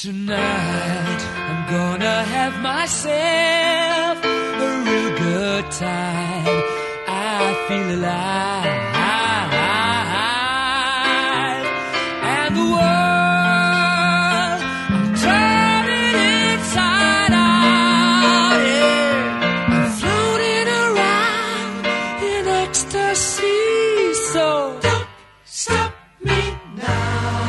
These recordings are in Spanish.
Tonight I'm gonna have myself a real good time. I feel alive, and the world I'm turning inside out. Yeah. I'm floating around in ecstasy. So don't stop me now.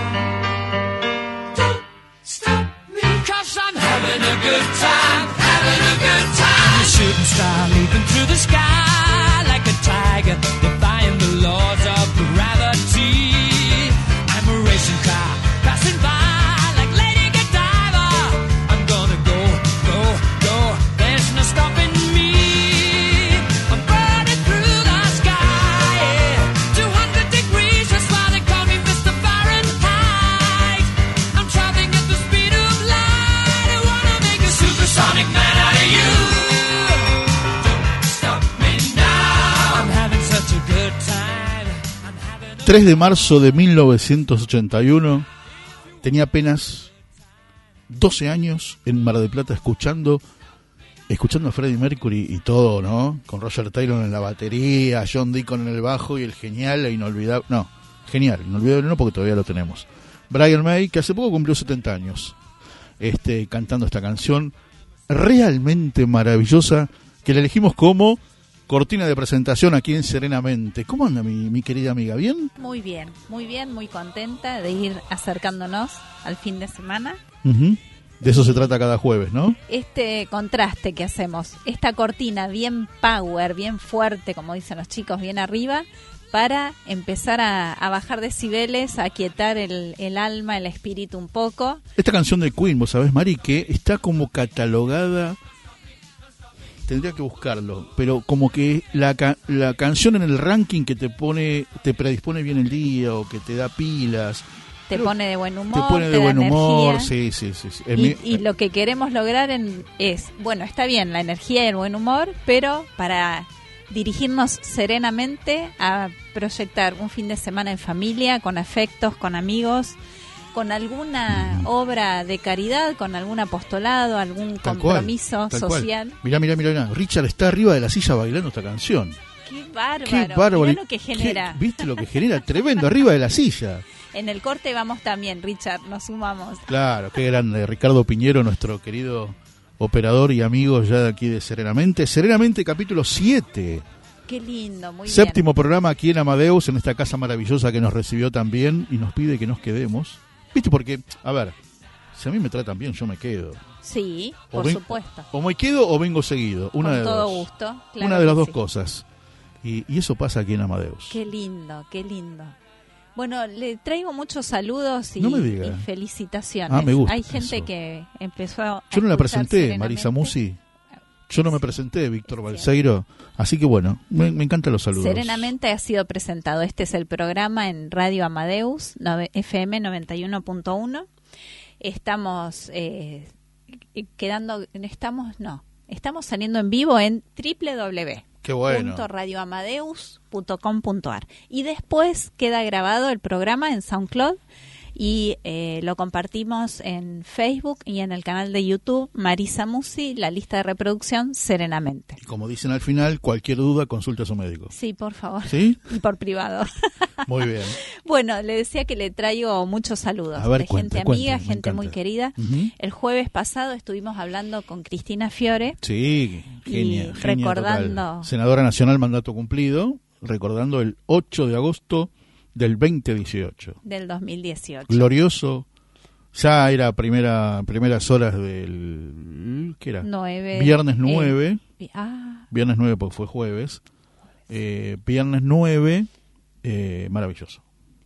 Having a good time, having a good time. A shooting star leaping through the sky like a tiger, defying the laws of gravity. I'm a racing car passing by like Lady Godiva. I'm gonna go, go, go. There's no stopping me. I'm burning through the sky, yeah. 200 degrees, that's why they call me Mr. Fahrenheit. I'm traveling at the speed of light. I wanna make a supersonic man out of you. Don't stop me now. I'm having such a good time. I'm having a 3 de marzo de 1981, tenía apenas 12 años en Mar del Plata escuchando a Freddie Mercury y todo, ¿no? Con Roger Taylor en la batería, John Deacon en el bajo y el genial e inolvidable, inolvidable no porque todavía lo tenemos, Brian May, que hace poco cumplió 70 años, cantando esta canción realmente maravillosa que la elegimos como cortina de presentación aquí en Serenamente. ¿Cómo anda mi querida amiga? ¿Bien? Muy bien, muy contenta de ir acercándonos al fin de semana. Uh-huh. De eso se trata cada jueves, ¿no? Este contraste que hacemos, esta cortina bien power, bien fuerte, como dicen los chicos, bien arriba, para empezar a bajar decibeles, a aquietar el alma, el espíritu un poco. Esta canción de Queen, vos sabés, Mari, que está como catalogada, tendría que buscarlo, pero como que la canción en el ranking que te predispone bien el día o que te da pilas, te pone de buen humor, te pone de da buen humor, energía. sí. Y lo que queremos lograr es, bueno, está bien la energía y el buen humor, pero para dirigirnos serenamente a proyectar un fin de semana en familia, con afectos, con amigos, con alguna obra de caridad, con algún apostolado, algún compromiso social. Mirá, Richard está arriba de la silla bailando esta canción. Qué bárbaro. Mirá lo que genera. ¿Viste lo que genera? Tremendo, arriba de la silla. En el corte vamos también, Richard, nos sumamos. Claro, qué grande. Ricardo Piñero, nuestro querido operador y amigo ya de aquí de Serenamente. Serenamente, capítulo 7. Qué lindo, muy bien. Séptimo programa aquí en Amadeus, en esta casa maravillosa que nos recibió también y nos pide que nos quedemos. ¿Viste? Porque, a ver, si a mí me tratan bien, yo me quedo. Sí, por supuesto. O me quedo o vengo seguido. Una Con de todo dos. gusto. Claro, una de las dos sí. cosas. Y eso pasa aquí en Amadeus. Qué lindo, qué lindo. Bueno, le traigo muchos saludos y, no me diga. y felicitaciones. Ah, me gusta. Hay gente eso. que empezó a Yo no la presenté, serenamente. Marisa Musi. Yo no me presenté, Víctor Balseiro. Así que bueno, me encantan los saludos. Serenamente ha sido presentado. Este es el programa en Radio Amadeus, FM 91.1. Estamos estamos saliendo en vivo en www.radioamadeus.com.ar. Y después queda grabado el programa en SoundCloud y lo compartimos en Facebook y en el canal de YouTube Marisa Musi, la lista de reproducción Serenamente. Y como dicen al final, cualquier duda consulta a su médico. Sí, por favor. ¿Sí? Y por privado. Muy bien. Bueno, le decía que le traigo muchos saludos de gente amiga, gente muy querida. Uh-huh. El jueves pasado estuvimos hablando con Cristina Fiore. Sí, genia recordando total. Senadora nacional, mandato cumplido, recordando el 8 de agosto del 2018. Del 2018. Glorioso. Ya era primeras horas del... ¿Qué era? 9. Viernes 9. Viernes 9 porque fue jueves. Viernes 9. Maravilloso.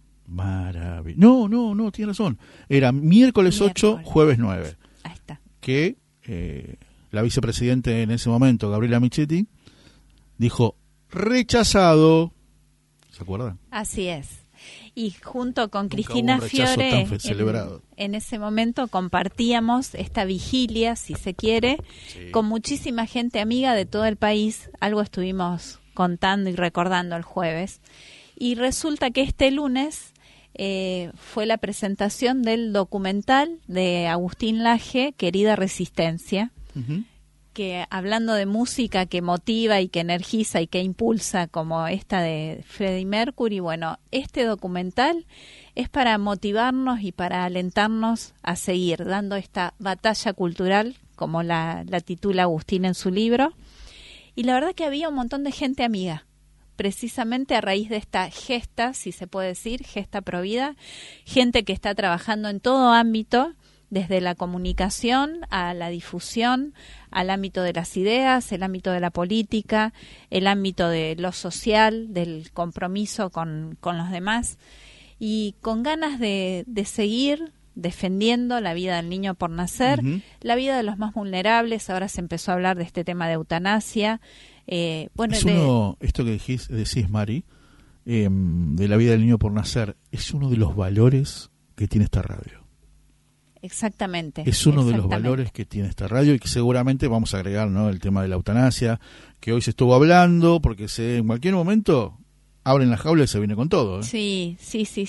No, tiene razón. Era miércoles 8, jueves 9. Ahí está. Que la vicepresidente en ese momento, Gabriela Michetti, dijo rechazado. ¿Se acuerdan? Así es. Y junto con Cristina Fiore, en ese momento compartíamos esta vigilia, si se quiere, con muchísima gente amiga de todo el país. Algo estuvimos contando y recordando el jueves. Y resulta que este lunes fue la presentación del documental de Agustín Laje, Querida Resistencia, que hablando de música que motiva y que energiza y que impulsa, como esta de Freddie Mercury, bueno, este documental es para motivarnos y para alentarnos a seguir dando esta batalla cultural, como la titula Agustín en su libro. Y la verdad que había un montón de gente amiga, precisamente a raíz de esta gesta, si se puede decir, gesta provida, gente que está trabajando en todo ámbito, desde la comunicación a la difusión, al ámbito de las ideas, el ámbito de la política, el ámbito de lo social, del compromiso con los demás, y con ganas de seguir defendiendo la vida del niño por nacer, la vida de los más vulnerables. Ahora se empezó a hablar de este tema de eutanasia. Esto que decís, Mari, de la vida del niño por nacer, es uno de los valores que tiene esta radio. Exactamente. Es uno de los valores que tiene esta radio, y que seguramente vamos a agregar, ¿no?, el tema de la eutanasia, que hoy se estuvo hablando, porque en cualquier momento abren la jaula y se viene con todo, ¿eh? Sí.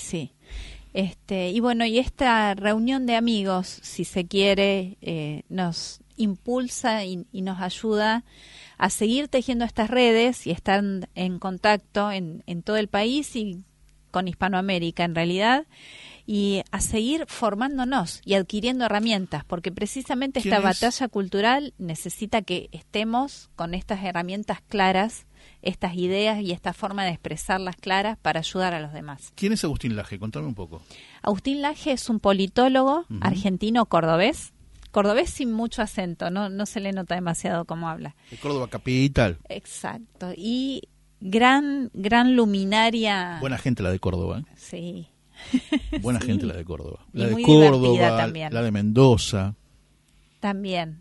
Y bueno, y esta reunión de amigos, si se quiere, nos impulsa y nos ayuda a seguir tejiendo estas redes y estar en contacto en todo el país y con Hispanoamérica en realidad, y a seguir formándonos y adquiriendo herramientas, porque precisamente esta batalla cultural necesita que estemos con estas herramientas claras, estas ideas y esta forma de expresarlas claras para ayudar a los demás. ¿Quién es Agustín Laje? Contame un poco. Agustín Laje es un politólogo argentino cordobés sin mucho acento, no se le nota demasiado cómo habla. De Córdoba capital. Exacto, y gran luminaria. Buena gente la de Córdoba, ¿eh? Sí. Buena gente la de Córdoba. Y La de muy Córdoba, también. la de Mendoza. También.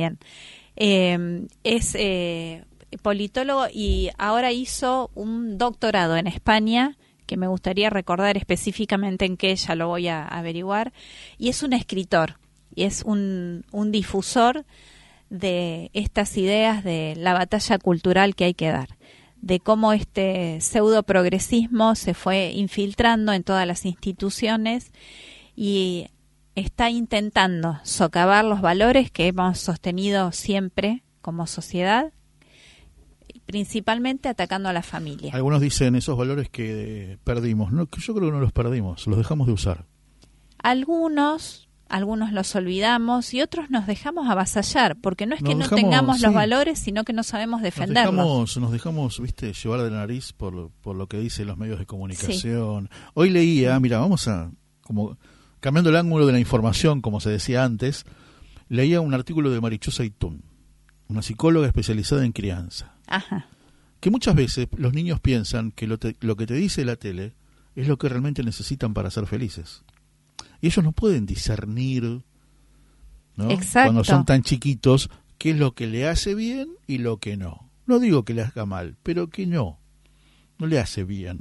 Es politólogo y ahora hizo un doctorado en España, que me gustaría recordar específicamente en qué, ya lo voy a averiguar, y es un escritor, y es un difusor de estas ideas de la batalla cultural que hay que dar, de cómo este pseudo progresismo se fue infiltrando en todas las instituciones y está intentando socavar los valores que hemos sostenido siempre como sociedad, principalmente atacando a la familia. Algunos dicen esos valores que perdimos. No, yo creo que no los perdimos, los dejamos de usar. Algunos los olvidamos y otros nos dejamos avasallar, porque no es que no tengamos los valores, sino que no sabemos defenderlos. Nos dejamos, llevar de la nariz por lo que dicen los medios de comunicación. Sí. Hoy leía, vamos a, como cambiando el ángulo de la información, como se decía antes, leía un artículo de Marichosa Itún, una psicóloga especializada en crianza. Ajá. Que muchas veces los niños piensan que lo que te dice la tele es lo que realmente necesitan para ser felices. Y ellos no pueden discernir, ¿no? Exacto. Cuando son tan chiquitos, qué es lo que le hace bien y lo que no. No digo que le haga mal, pero que no le hace bien.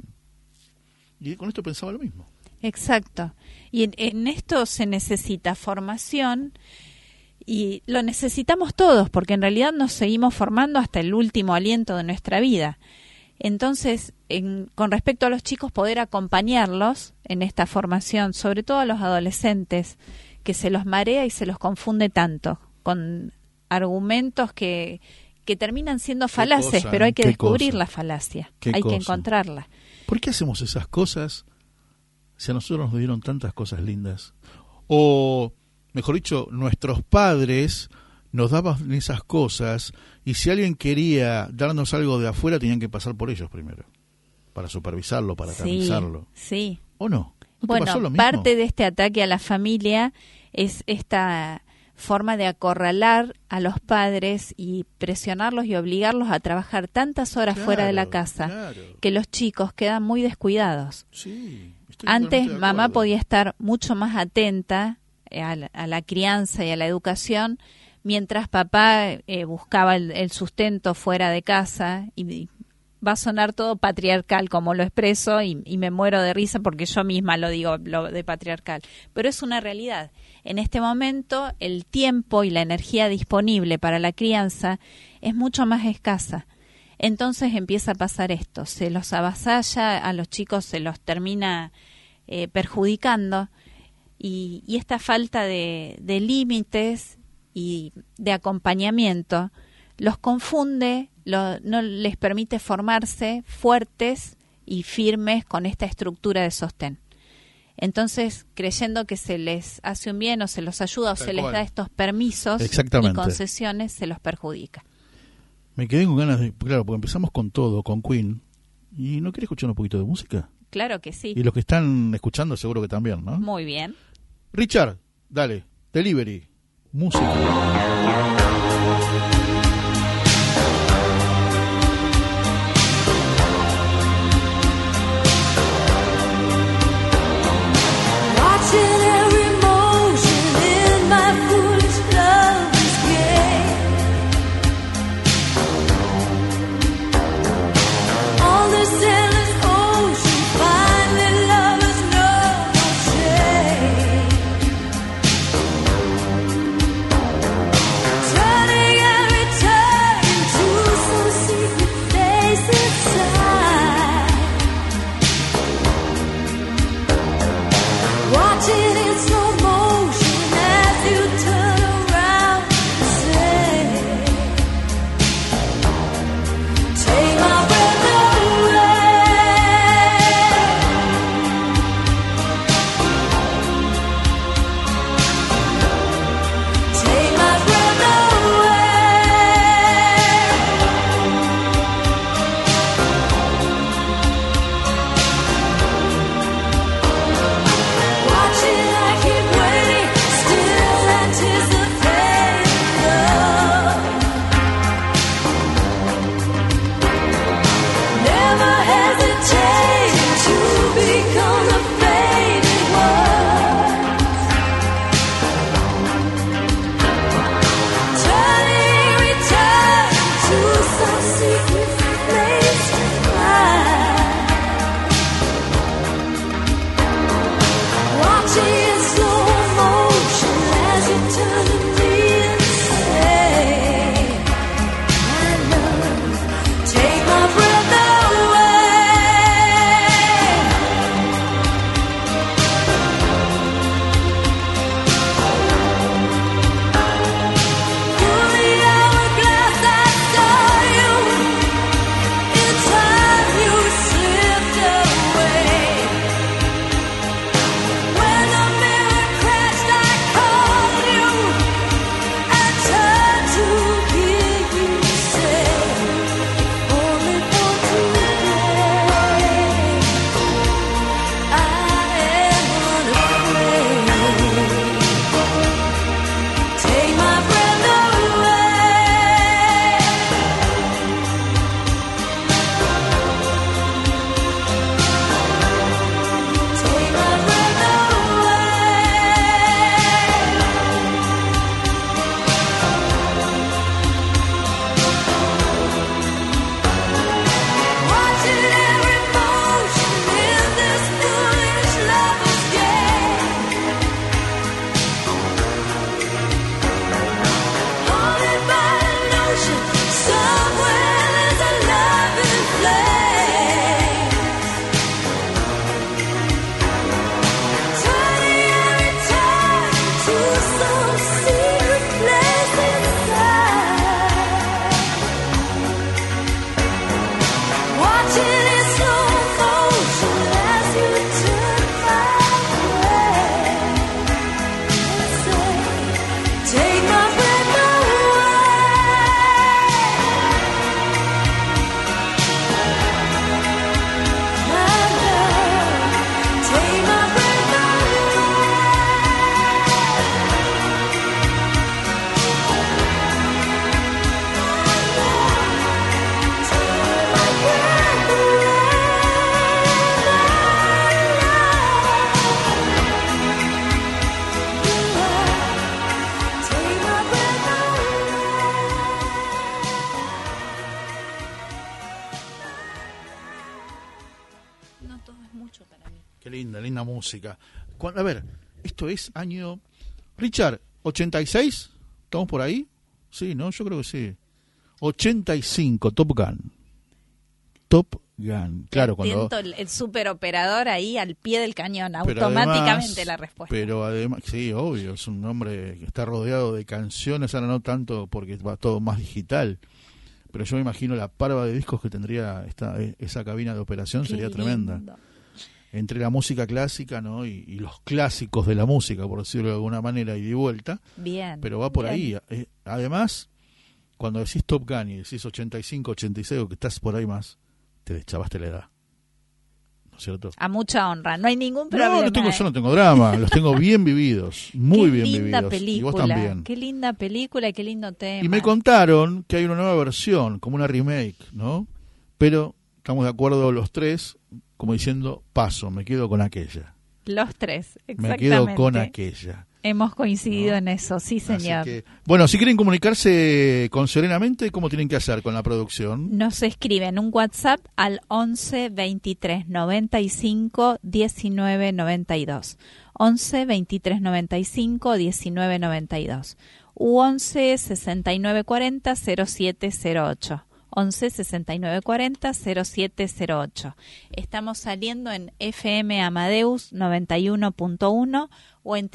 Y con esto pensaba lo mismo. Exacto. Y en esto se necesita formación, y lo necesitamos todos, porque en realidad nos seguimos formando hasta el último aliento de nuestra vida. Entonces, con respecto a los chicos, poder acompañarlos en esta formación, sobre todo a los adolescentes, que se los marea y se los confunde tanto, con argumentos que terminan siendo falaces, pero hay que descubrir la falacia, hay que encontrarla. ¿Por qué hacemos esas cosas si a nosotros nos dieron tantas cosas lindas? O, mejor dicho, nuestros padres nos daban esas cosas, y si alguien quería darnos algo de afuera, tenían que pasar por ellos primero, para supervisarlo, para canalizarlo. Sí. ¿O no? ¿No bueno, te pasó lo mismo? Parte de este ataque a la familia es esta forma de acorralar a los padres y presionarlos y obligarlos a trabajar tantas horas fuera de la casa, que los chicos quedan muy descuidados. Sí, antes mamá podía estar mucho más atenta a la crianza y a la educación, mientras papá buscaba el sustento fuera de casa, y va a sonar todo patriarcal como lo expreso, y me muero de risa porque yo misma lo digo, lo de patriarcal, pero es una realidad. En este momento el tiempo y la energía disponible para la crianza es mucho más escasa. Entonces empieza a pasar esto, se los avasalla, a los chicos se los termina perjudicando, y esta falta de límites y de acompañamiento los confunde, no les permite formarse fuertes y firmes con esta estructura de sostén. Entonces, creyendo que se les hace un bien o se los ayuda o Tal se cual. les da estos permisos y Exactamente. concesiones, se los perjudica. Me quedé con ganas de... Claro, porque empezamos con todo, con Queen. ¿Y no querés escuchar un poquito de música? Claro que sí. Y los que están escuchando seguro que también, ¿no? Muy bien. Richard, dale, Delivery, música. Watching every motion in my foolish lover's game. On this endless ocean, finally lovers know no shame. Turning and returning to some secret place inside. Watching in slow motion as you turn around and say, take my breath away. Take my breath away. Watching, I keep waiting, still anticipating love. Never hesitating to become the faded one. Turning, returning to some secret place to hide. Watching in slow motion as you turn to me and say, my love, take my breath away. Through the hourglass I saw you. In time you slipped away. When the mirror crashed, I called you and turned to hear you say, only for today, I am unafraid. Take my breath away. Take my breath away. Watching every motion in this foolish lover's game. Haunted by a notion, somewhere there's a loving flame. Turning and returning to some secret place inside. Watching in slow motion as you turn my way and say, take my breath away. My love, take my breath away. No todo es mucho para mí. Qué linda, linda música. A ver, esto es año... Richard, ¿86? ¿Estamos por ahí? Sí, ¿no? Yo creo que sí. 85, Top Gun. Top Gun. Claro, cuando... Atento el superoperador ahí al pie del cañón, pero automáticamente además- la respuesta. Pero además, sí, obvio, es un hombre que está rodeado de canciones, ahora no tanto porque va todo más digital, pero yo me imagino la parva de discos que tendría esa cabina de operación. Qué sería tremenda. lindo. Entre la música clásica, ¿no? y los clásicos de la música, por decirlo de alguna manera, y de vuelta, Bien. pero va por bien. ahí. Además, cuando decís Top Gun y decís 85, 86, o que estás por ahí más, te deschavaste la edad. ¿No es cierto? A mucha honra, no hay ningún problema. Yo no tengo drama, los tengo bien vividos, muy qué bien linda vividos. película, Y vos también. Qué linda película y qué lindo tema. Y me contaron que hay una nueva versión, como una remake, ¿no? Pero estamos de acuerdo los tres, como diciendo, paso, me quedo con aquella. Los tres, Me exactamente. quedo con aquella. Hemos coincidido ¿No? en eso, sí, Así señor. que, bueno, si quieren comunicarse con Serenamente, ¿cómo tienen que hacer con la producción? Nos escriben un WhatsApp al 11 23 95 19 92. 11 23 95 19 92. U 11 69 40 0708. 11 69 40 0708. Estamos saliendo en FM Amadeus 91.1 o en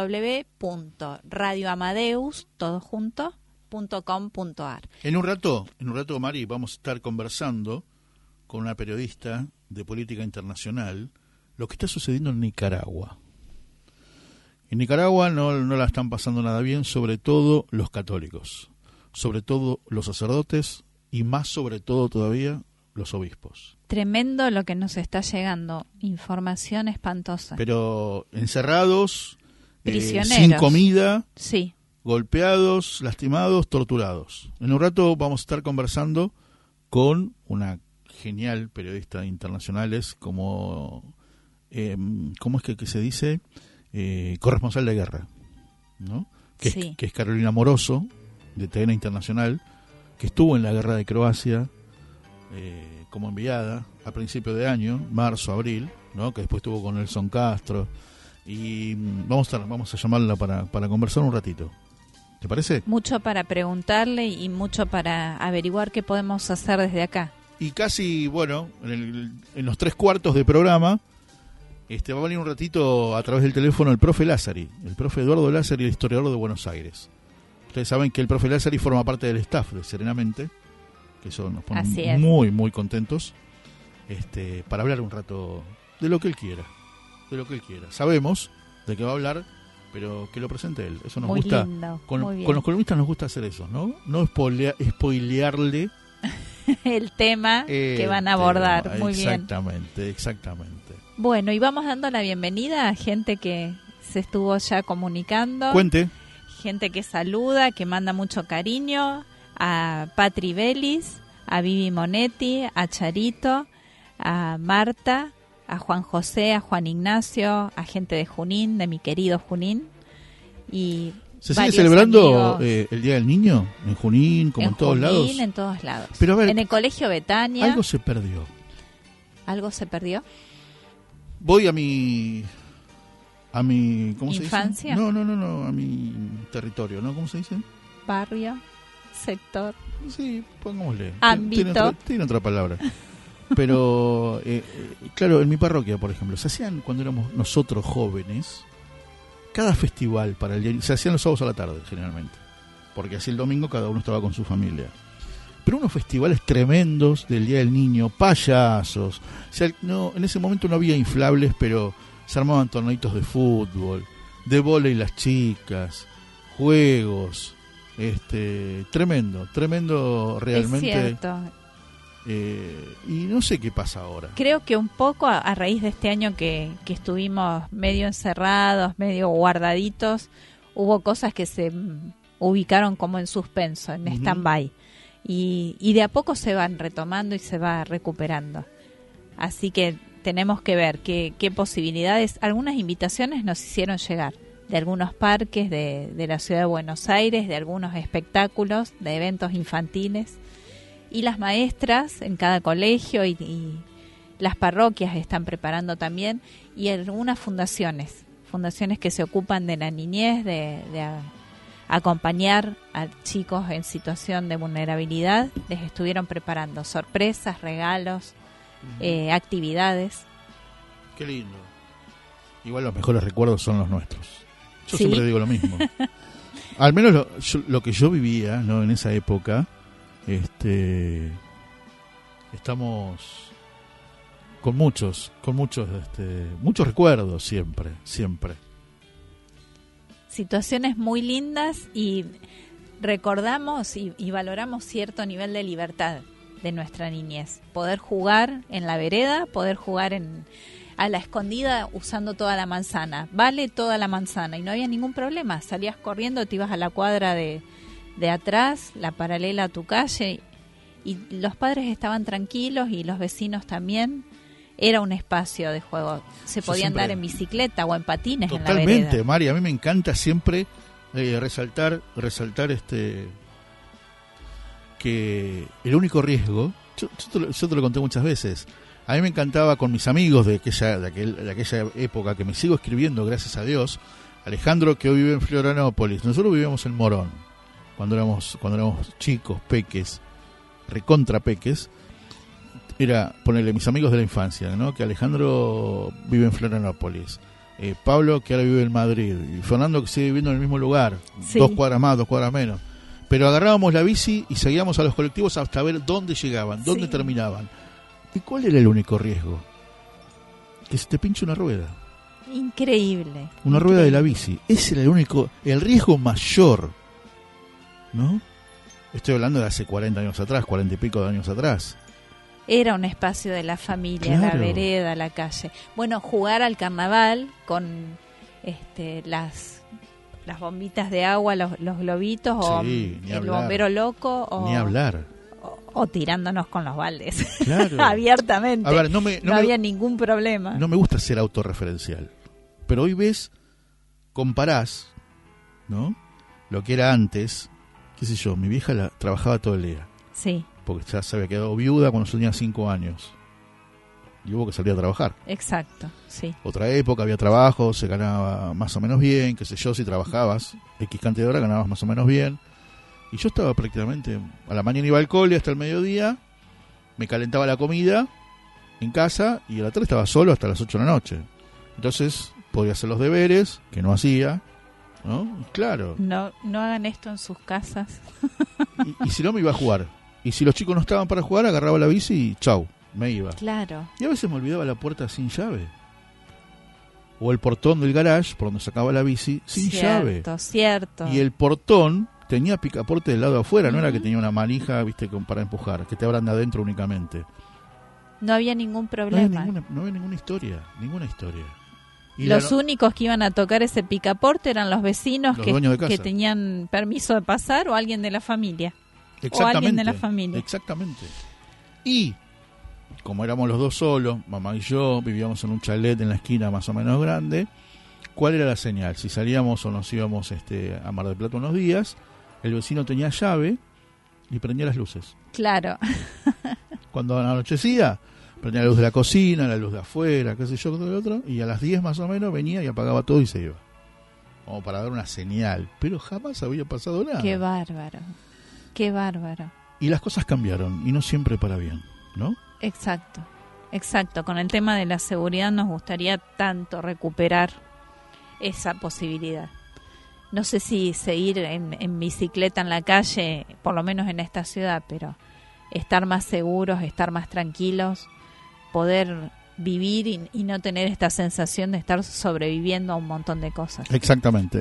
www.radioamadeus.com.ar. En un rato, Mari, vamos a estar conversando con una periodista de política internacional lo que está sucediendo en Nicaragua. En Nicaragua no la están pasando nada bien, sobre todo los católicos, sobre todo los sacerdotes y más sobre todo todavía los obispos. Tremendo lo que nos está llegando, información espantosa. Pero encerrados, Prisioneros. sin comida, Sí, golpeados, lastimados, torturados. En un rato vamos a estar conversando con una genial periodista internacional, como ¿cómo es que se dice? Corresponsal de guerra, ¿no? Sí. Que es Carolina Moroso, de TN Internacional, que estuvo en la guerra de Croacia como enviada a principio de año, marzo, abril, ¿no? Que después estuvo con Nelson Castro, y vamos a llamarla para conversar un ratito. ¿Te parece? mucho para preguntarle y mucho para averiguar qué podemos hacer desde acá. Y casi, bueno, en los 3/4 de programa, va a venir un ratito a través del teléfono el profe Lázari, el profe Eduardo Lázari, el historiador de Buenos Aires. Ustedes saben que el profe Lázari forma parte del staff de Serenamente, que eso nos pone Así es. muy, muy contentos, para hablar un rato de lo que él quiera, Sabemos de qué va a hablar, pero que lo presente él. Eso nos Muy gusta. lindo, Con muy bien. los columnistas nos gusta hacer eso, ¿no? No spoilearle El tema que van a abordar. Muy bien. Exactamente. Bueno, y vamos dando la bienvenida a gente que se estuvo ya comunicando. Cuente. Gente que saluda, que manda mucho cariño. A Patri Vélez, a Vivi Monetti, a Charito, a Marta, a Juan José, a Juan Ignacio, a gente de Junín, de mi querido Junín. Y ¿Se sigue varios celebrando amigos el Día del Niño en Junín, como en todos Junín, lados? en todos lados. Pero a ver, en el colegio Betania. algo se perdió. ¿Algo se perdió? Voy a mi ¿cómo ¿Infancia? se dice? No, a mi territorio, ¿no? ¿Cómo se dice? Barrio, sector. Sí, pongámosle. Ámbito. Tiene otra palabra. Pero, claro, en mi parroquia, por ejemplo, se hacían cuando éramos nosotros jóvenes, cada festival para el día, se hacían los sábados a la tarde, generalmente, porque así el domingo cada uno estaba con su familia. Pero unos festivales tremendos del Día del Niño, payasos. O sea, en ese momento no había inflables, pero se armaban torneitos de fútbol, de vóley las chicas, juegos, tremendo realmente. Es cierto. Y no sé qué pasa ahora. Creo que un poco a raíz de este año que estuvimos medio encerrados, medio guardaditos, hubo cosas que se ubicaron como en suspenso, en Ujú. stand-by. Y de a poco se van retomando y se va recuperando. Así que tenemos que ver qué posibilidades. Algunas invitaciones nos hicieron llegar de algunos parques de la ciudad de Buenos Aires, de algunos espectáculos, de eventos infantiles. Y las maestras en cada colegio y las parroquias están preparando también, y algunas fundaciones que se ocupan de la niñez, de acompañar a chicos en situación de vulnerabilidad, les estuvieron preparando sorpresas, regalos actividades. Qué lindo. Igual los mejores recuerdos son los nuestros. Yo Sí. siempre digo lo mismo. Al menos lo que yo vivía, ¿no? En esa época, estamos con muchos recuerdos siempre. Situaciones muy lindas y recordamos y valoramos cierto nivel de libertad de nuestra niñez. Poder jugar en la vereda, poder jugar a la escondida usando toda la manzana. Vale toda la manzana y no había ningún problema. Salías corriendo, te ibas a la cuadra de atrás, la paralela a tu calle, y los padres estaban tranquilos y los vecinos también. Era un espacio de juego. Se Yo podía siempre- andar en bicicleta o en patines en la Totalmente, vereda. Mari. A mí me encanta siempre resaltar que el único riesgo, yo te lo conté muchas veces. A mí me encantaba con mis amigos de aquella época, que me sigo escribiendo, gracias a Dios. Alejandro, que hoy vive en Florianópolis. Nosotros vivíamos en Morón cuando éramos chicos, peques, recontra peques. Era ponerle mis amigos de la infancia, ¿no? Que Alejandro vive en Florianópolis, Pablo, que ahora vive en Madrid, y Fernando, que sigue viviendo en el mismo lugar, Sí. 2 cuadras más, 2 cuadras menos. Pero agarrábamos la bici y seguíamos a los colectivos hasta ver dónde llegaban, dónde Sí. terminaban. ¿Y cuál era el único riesgo? Que se te pinche una rueda. Increíble. Una rueda de la increíble. bici. Ese era el riesgo mayor, ¿no? Estoy hablando de hace 40 años atrás, 40 y pico de años atrás. Era un espacio de la familia, la Claro. vereda, la calle. Bueno, jugar al carnaval con las bombitas de agua, los globitos, o Sí, ni el hablar. bombero loco, o, Ni hablar. o tirándonos con los baldes. Claro. Abiertamente. A ver, no había ningún problema. me gusta ser autorreferencial, pero hoy comparás, ¿no? Lo que era antes, qué sé yo, mi vieja trabajaba todo el día, Sí, porque ya se había quedado viuda cuando yo tenía 5 años. Y hubo que salir a trabajar. exacto, sí. Otra época había trabajo, se ganaba más o menos bien, qué sé yo, si trabajabas X cantidad de horas ganabas más o menos bien. Y yo estaba prácticamente, a la mañana iba al cole hasta el mediodía, me calentaba la comida en casa y a la tarde estaba solo hasta las 8 de la noche. Entonces podía hacer los deberes, que no hacía, ¿no? Y claro, No hagan esto en sus casas. y si no me iba a jugar. Y si los chicos no estaban para jugar, agarraba la bici y chau, me iba. Claro. Y a veces me olvidaba la puerta sin llave. O el portón del garage, por donde sacaba la bici, sin llave. Cierto. Y el portón tenía picaporte del lado de afuera, no era que Ujú. tenía una manija, viste, para empujar, que te abran de adentro únicamente. No había ningún No había problema. ninguna historia. Y Los únicos que iban a tocar ese picaporte eran los vecinos Los dueños de casa. que tenían permiso de pasar, o alguien de la familia. exactamente, o alguien de la familia. Exactamente. Y como éramos los dos solos, mamá y yo, vivíamos en un chalet en la esquina más o menos grande, ¿cuál era la señal? Si salíamos o nos íbamos a Mar del Plata unos días, el vecino tenía llave y prendía las luces. Claro. Cuando anochecía, prendía la luz de la cocina, la luz de afuera, qué sé yo, todo lo otro, y a las 10 más o menos venía y apagaba todo y se iba. Como para dar una señal, pero jamás había pasado nada. Qué bárbaro. Qué bárbaro. Y las cosas cambiaron, y no siempre para bien, ¿no? Exacto. Exacto. Con el tema de la seguridad nos gustaría tanto recuperar esa posibilidad. No sé si seguir en bicicleta en la calle, por lo menos en esta ciudad, pero estar más seguros, estar más tranquilos, poder vivir y no tener esta sensación de estar sobreviviendo a un montón de cosas. Exactamente.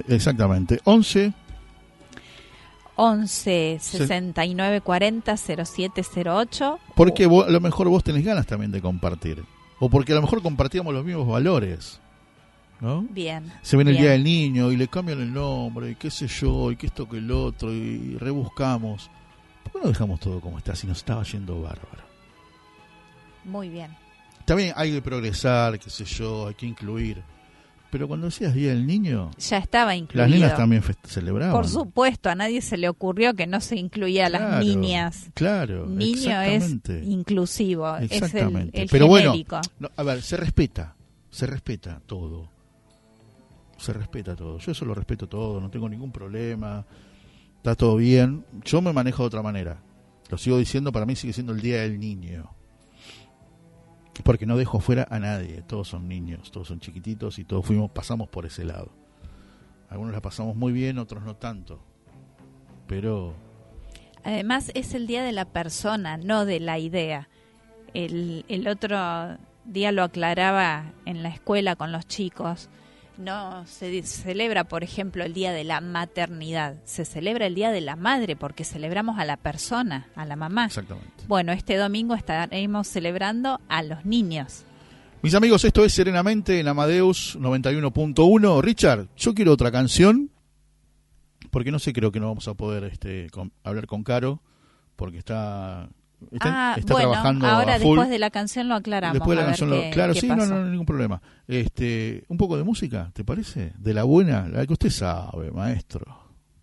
11 69 40 0708. Porque a lo mejor vos tenés ganas también de compartir. O porque a lo mejor compartíamos los mismos valores, ¿no? Bien. Se viene el bien. Día del Niño y le cambian el nombre y qué sé yo, y que esto que el otro, y rebuscamos. ¿Por qué no dejamos todo como está si nos estaba yendo bárbaro? Muy bien. También hay que progresar, qué sé yo, hay que incluir. Pero cuando decías Día del Niño, Ya estaba incluido. las nenas también celebraban. Por supuesto, a nadie se le ocurrió que no se incluía a las Claro, niñas. Claro, Niño es exactamente. inclusivo, Exactamente. es el Pero bueno, genérico. no, a ver, se respeta todo. Se respeta todo. Yo eso lo respeto todo, no tengo ningún problema. Está todo bien. Yo me manejo de otra manera. Lo sigo diciendo, para mí sigue siendo el Día del Niño. porque no dejo fuera a nadie, todos son niños, todos son chiquititos y todos pasamos por ese lado. Algunos la pasamos muy bien, otros no tanto, pero... Además es el día de la persona, no de la idea. El otro día lo aclaraba en la escuela con los chicos. No se celebra, por ejemplo, el día de la maternidad. Se celebra el día de la madre porque celebramos a la persona, a la mamá. Exactamente. Bueno, este domingo estaremos celebrando a los niños. Mis amigos, esto es Serenamente en Amadeus 91.1. Richard, yo quiero otra canción, porque no sé, creo que no vamos a poder hablar con Caro, porque está bueno, trabajando ahora a full. Después de la canción lo aclaramos. Después de la canción claro, qué sí, pasó. no, ningún problema. Un poco de música, ¿te parece? De la buena, la que usted sabe, maestro.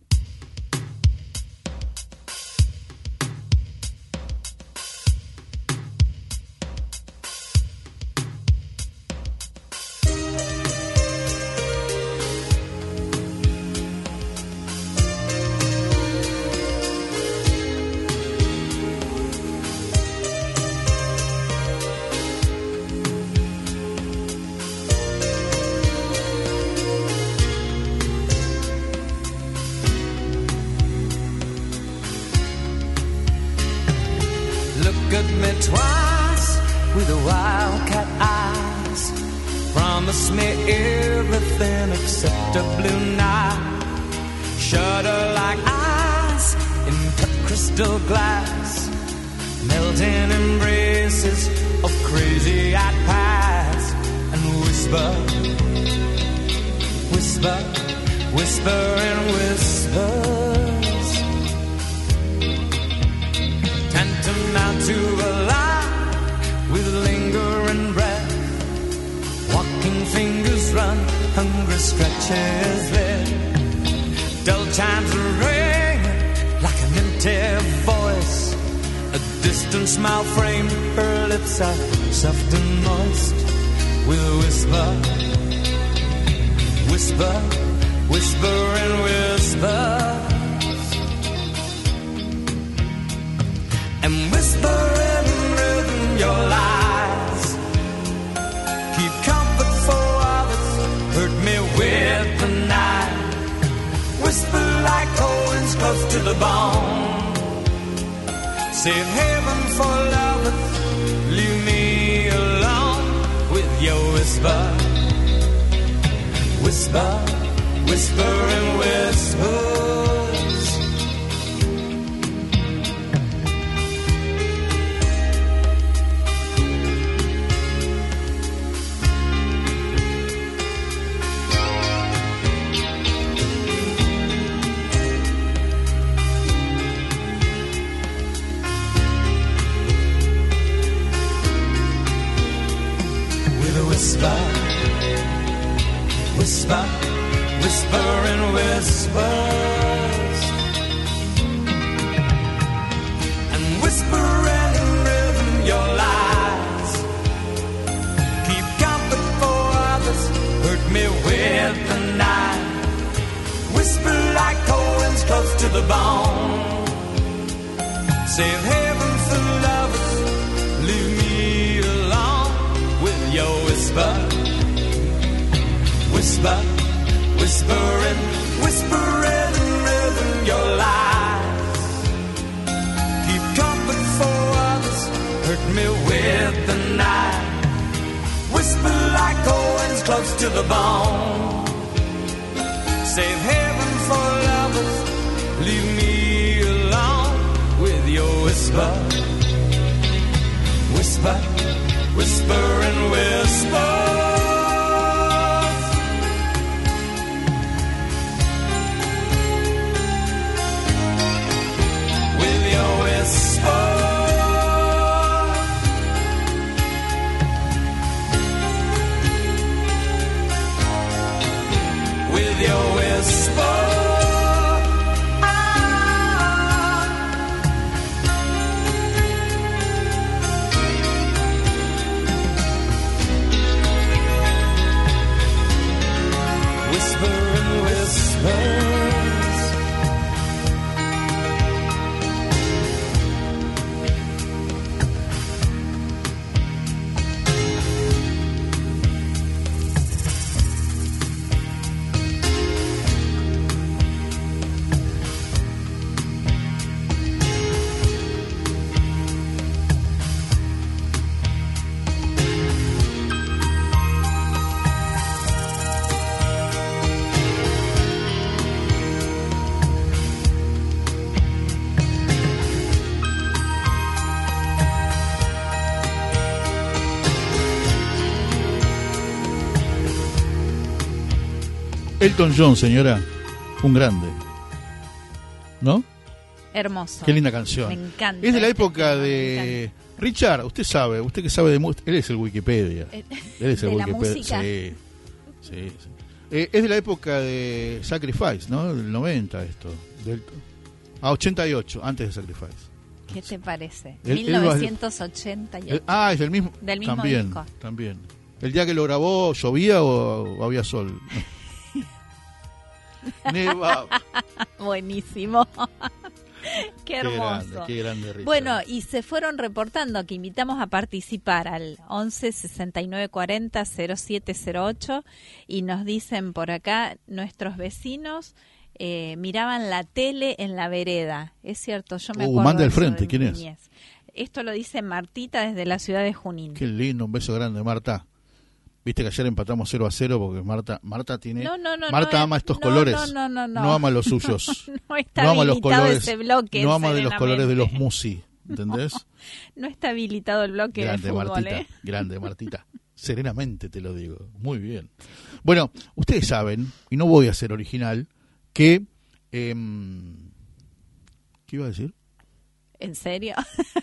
Twice with the wildcat eyes, promise me everything except a blue night. Shudder like ice in cut crystal glass, melting embraces of crazy-eyed past, and whisper, whisper, whisper and whispers, tantamount to a with lingering breath, walking fingers run, hungry stretches there. Dull chimes ring like an empty voice, a distant smile framed, her lips are soft and moist. We'll whisper, whisper, whisper and whisper, and whisper in rhythm your lies. Keep comfort for others, hurt me with the night. Whisper like cold winds close to the bone. Save heaven for lovers, leave me alone with your whisper. Whisper, whisper and whispers. Whisper, whisper, whisper and whispers, and whisper in rhythm your lies. Keep comfort for others, hurt me with the night. Whisper like cold winds close to the bone. Save heaven for lovers, leave me alone with your whisper. Whisper, whisper and rhythm your lies. Keep comfort for others, hurt me with the night. Whisper like cold winds close to the bone. Save heaven for lovers, leave me alone with your whisper. Whisper, whisper and whisper. Elton John, señora, un grande, ¿no? Hermoso. Qué linda canción. Me encanta. Es de la este época tema, me de Richard. Usted sabe, usted que sabe de música, él es el Wikipedia. Él es el ¿De la Wikipedia. música? Sí, sí. Es de la época de Sacrifice, ¿no? Del 90 esto. 88, antes de Sacrifice. ¿Qué te parece? Él- 1988. Es del mismo. Del mismo también, disco. también. ¿El día que lo grabó llovía o había sol? Nevaba. Buenísimo. Qué hermoso. Qué grande Richard. Bueno, y se fueron reportando que invitamos a participar al 11 69 40 0708 y nos dicen por acá, nuestros vecinos miraban la tele en la vereda. Es cierto, yo me acuerdo. manda al de eso frente, de mi ¿quién es? niñez. Esto lo dice Martita desde la ciudad de Junín. Qué lindo, un beso grande, Marta. Viste que ayer empatamos 0-0 porque Marta tiene... Marta ama estos colores. No ama los suyos. No está no ama los habilitado colores. ese bloque. No ama de los colores de los serenamente. musi. ¿Entendés? No está habilitado el bloque Grande, de fútbol, Martita. Grande, Martita. Serenamente te lo digo. Muy bien. Bueno, ustedes saben, y no voy a ser original, que... ¿qué iba a decir? ¿En serio?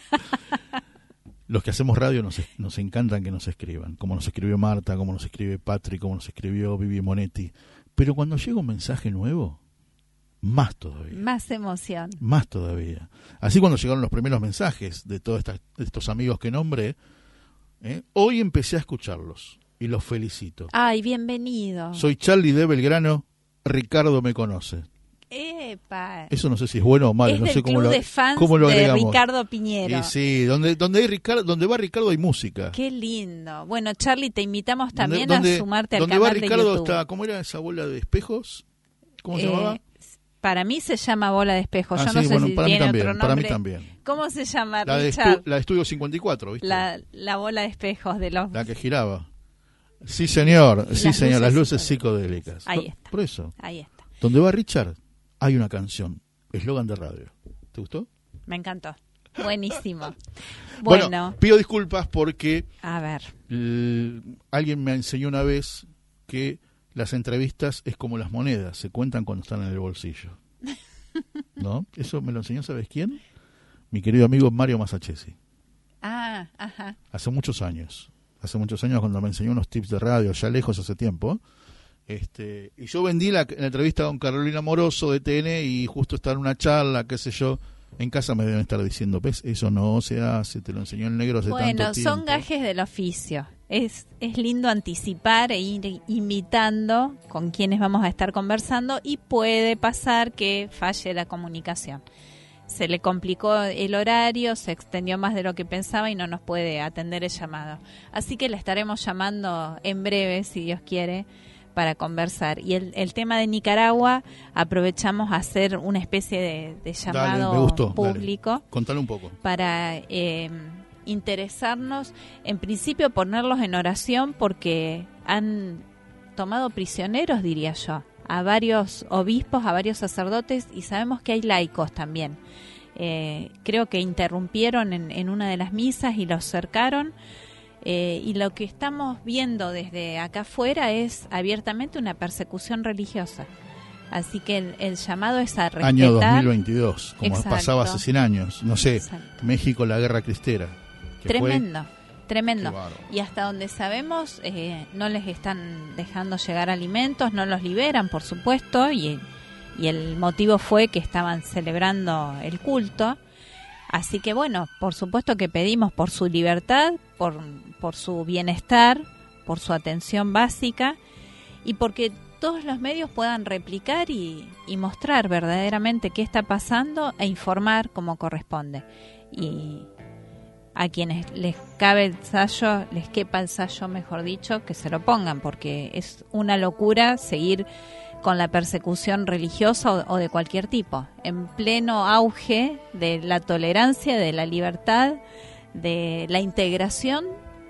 Los que hacemos radio nos encantan que nos escriban, como nos escribió Marta, como nos escribe Patrick, como nos escribió Vivi Monetti. Pero cuando llega un mensaje nuevo, más todavía. Más emoción. Más todavía. Así cuando llegaron los primeros mensajes de todos estos amigos que nombré, hoy empecé a escucharlos y los felicito. Ay, bienvenido. Soy Charlie de Belgrano, Ricardo me conoce. Epa. Eso no sé si es bueno o malo, Es no del sé club de fans cómo lo de agregamos. Ricardo Piñero. Y sí, donde va Ricardo hay música. Qué lindo. Bueno, Charlie, te invitamos también donde- a sumarte al donde canal va Ricardo de YouTube. está, ¿cómo era esa bola de espejos? ¿Cómo se llamaba? Para mí se llama Bola de Espejos. Ah, Yo sí, no sé bueno, si para mí tiene también, otro para mí nombre. también. ¿Cómo se llama, La de, Richard? la de Estudio 54, ¿viste? La bola de espejos de los... La que giraba. Sí, señor. Y Sí, las señor. Las luces luces psicodélicas. Ahí está. Por eso. Ahí está. Donde va Richard, hay una canción. Eslogan de radio. ¿Te gustó? Me encantó. Buenísimo. Bueno, Bueno, pido disculpas porque a ver. alguien me enseñó una vez que las entrevistas es como las monedas, se cuentan cuando están en el bolsillo. ¿No? Eso me lo enseñó, ¿sabes quién? Mi querido amigo Mario Masachesi. Ah, ajá. Hace muchos años cuando me enseñó unos tips de radio, ya lejos hace tiempo. Y yo vendí la entrevista con Carolina Moroso de TN y justo está en una charla, qué sé yo, en casa me deben estar diciendo, ¿ves? Eso no se hace, te lo enseñó el negro hace tanto Bueno, tiempo. son gajes del oficio. Es lindo anticipar e ir invitando con quienes vamos a estar conversando y puede pasar que falle la comunicación. Se le complicó el horario, se extendió más de lo que pensaba y no nos puede atender el llamado. Así que la estaremos llamando en breve, si Dios quiere, para conversar. Y el tema de Nicaragua, aprovechamos a hacer una especie de llamado Dale, me gustó, público dale. Contale un poco. para interesarnos, en principio ponerlos en oración porque han tomado prisioneros, diría yo, a varios obispos, a varios sacerdotes y sabemos que hay laicos también. Creo que interrumpieron en una de las misas y los cercaron. Y lo que estamos viendo desde acá afuera es abiertamente una persecución religiosa. Así que el llamado es a respetar. Año 2022, como Exacto. pasaba hace 100 años. No sé, Exacto. México, la guerra cristera. que Tremendo, fue- tremendo. Qué bárbaro. Y hasta donde sabemos, no les están dejando llegar alimentos, no los liberan, por supuesto, y el motivo fue que estaban celebrando el culto. Así que bueno, por supuesto que pedimos por su libertad, por su bienestar, por su atención básica y porque todos los medios puedan replicar y mostrar verdaderamente qué está pasando e informar como corresponde. Y a quienes les quepa el sayo, mejor dicho, que se lo pongan, porque es una locura seguir con la persecución religiosa o de cualquier tipo, en pleno auge de la tolerancia, de la libertad, de la integración.